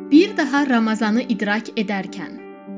Bir daha Ramazanı idrak edərkən.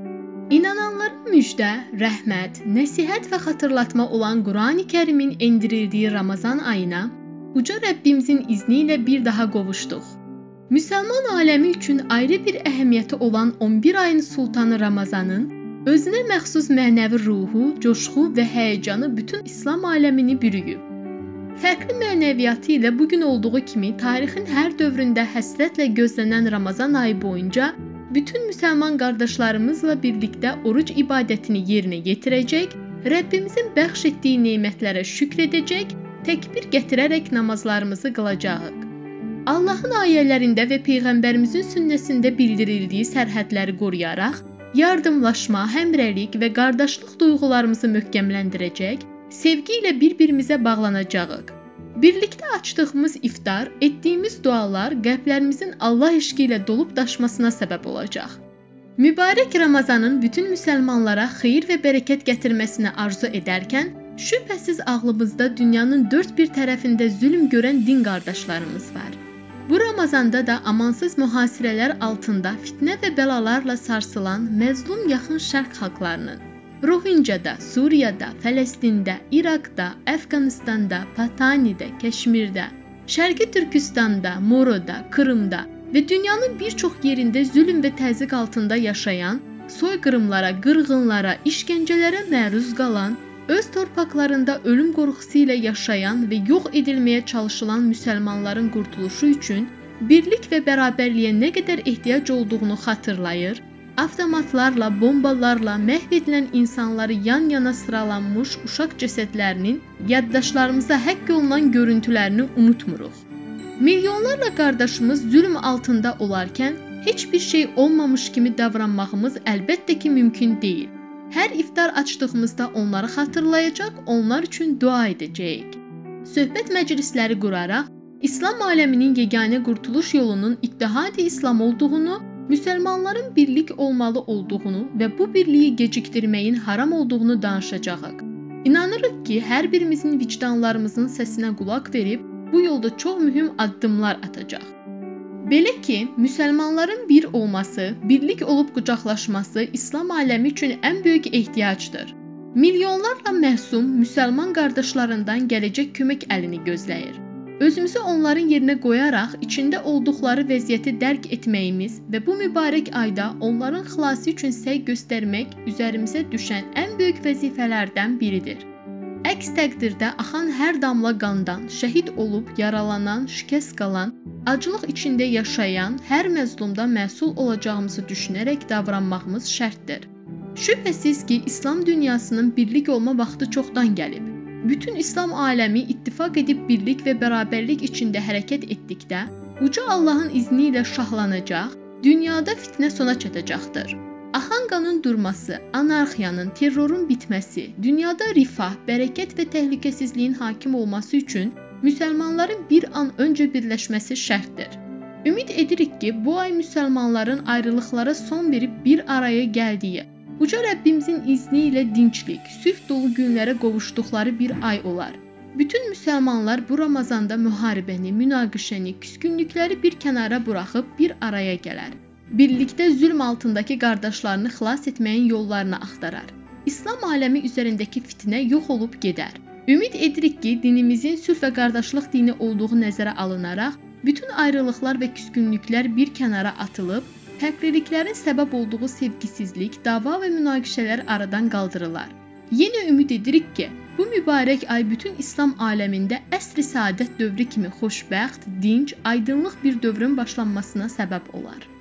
İnananların müjdə, rəhmət, nəsihət və xatırlatma olan Qurani Kərimin endirildiyi Ramazan ayına Uca Rəbbimizin izni ilə bir daha qovuşduq. Müsəlman aləmi üçün ayrı bir əhəmiyyəti olan 11 ayın sultanı Ramazanın özünə məxsus mənəvi ruhu, coşğu və həyəcanı bütün İslam aləmini bürüyüb. Fərqli mənəviyyatı ilə bugün olduğu kimi tarixin hər dövründə həsrətlə gözlənən Ramazan ayı boyunca bütün müsəlman qardaşlarımızla birlikdə oruc ibadətini yerinə yetirəcək, Rəbbimizin bəxş etdiyi nemətlərə şükr edəcək, təkbir gətirərək namazlarımızı qılacağıq. Allahın ayələrində və Peyğəmbərimizin sünnəsində bildirildiyi sərhədləri qoruyaraq, yardımlaşma, həmrəylik və qardaşlıq duyğularımızı möhkəmləndirəcək, sevgi ilə bir-birimizə bağlanacağıq. Birlikdə açdığımız iftar, etdiyimiz dualar qəlblərimizin Allah eşqi ilə dolub daşmasına səbəb olacaq. Mübarək Ramazanın bütün müsəlmanlara xeyir və bərəkət gətirməsini arzu edərkən, şübhəsiz ağlımızda dünyanın dörd bir tərəfində zülm görən din qardaşlarımız var. Bu Ramazanda da amansız mühasirələr altında fitnə və bəlalarla sarsılan məzlum yaxın şərq xalqlarının, Rohingyada, Suriyada, Fələstində, İraqda, Əfqanistanda, Patanidə, Kəşmirdə, Şərqi Türkistanda, Moroda, Krımda və dünyanın bir çox yerində zülm və təzyiq altında yaşayan, soyqırımlara, qırğınlara, işgəncələrə məruz qalan, öz torpaqlarında ölüm qorxusu ilə yaşayan və yox edilməyə çalışılan müsəlmanların qurtuluşu üçün birlik və bərabərliyə nə qədər ehtiyac olduğunu xatırlayır, avtomatlarla, bombalarla məhv edilən insanları yan-yana sıralanmış uşaq cəsədlərinin yaddaşlarımıza həkk olunan görüntülərini unutmuruq. Milyonlarla qardaşımız zülm altında olarkən heç bir şey olmamış kimi davranmağımız əlbəttə ki mümkün deyil. Hər iftar açdığımızda onları xatırlayacaq, onlar üçün dua edəcəyik. Söhbət məclisləri quraraq, İslam aləminin yeganə qurtuluş yolunun İttihad-i İslam olduğunu, müsəlmanların birlik olmalı olduğunu və bu birliyi gecikdirməyin haram olduğunu danışacağıq. İnanırıq ki, hər birimizin vicdanlarımızın səsinə qulaq verib, bu yolda çox mühüm addımlar atacaq. Belə ki, müsəlmanların bir olması, birlik olub qucaqlaşması İslam aləmi üçün ən böyük ehtiyacdır. Milyonlarla məsum müsəlman qardaşlarından gələcək kömək əlini gözləyir. Özümüzü onların yerinə qoyaraq içində olduqları vəziyyəti dərk etməyimiz və bu mübarək ayda onların xilası üçün səy göstərmək üzərimizə düşən ən böyük vəzifələrdən biridir. Əks təqdirdə axan hər damla qandan şəhid olub, yaralanan, şikəst qalan, acılıq içində yaşayan hər məzlumda məsul olacağımızı düşünərək davranmağımız şərtdir. Şübhəsiz ki, İslam dünyasının birlik olma vaxtı çoxdan gəlib. Bütün İslam aləmi ittifaq edib birlik və bərabərlik içində hərəkət etdikdə, Uca Allahın izni ilə şahlanacaq, dünyada fitnə sona çatacaqdır. Axan qanın durması, anarxiyanın, terrorun bitməsi, dünyada rifah, bərəkət və təhlükəsizliyin hakim olması üçün müsəlmanların bir an öncə birləşməsi şərtdir. Ümid edirik ki, bu ay müsəlmanların ayrılıqlara son verib bir araya gəldiyi, Uca Rəbbimizin izni ilə dinclik, sülh dolu günlərə qovuşduqları bir ay olar. Bütün müsəlmanlar bu Ramazanda müharibəni, münaqişəni, küskünlükləri bir kənara buraxıb bir araya gələr. Birlikdə zülm altındakı qardaşlarını xilas etməyin yollarını axtarar. İslam aləmi üzərindəki fitnə yox olub gedər. Ümid edirik ki, dinimizin sülh və qardaşlıq dini olduğu nəzərə alınaraq, bütün ayrılıqlar və küskünlüklər bir kənara atılıb, fərqliliklərin səbəb olduğu sevgisizlik, dava və münaqişələr aradan qaldırılar. Yenə ümid edirik ki, bu mübarək ay bütün İslam aləmində əsr-i saadət dövrü kimi xoşbəxt, dinc, aydınlıq bir dövrün başlanmasına səbəb olar.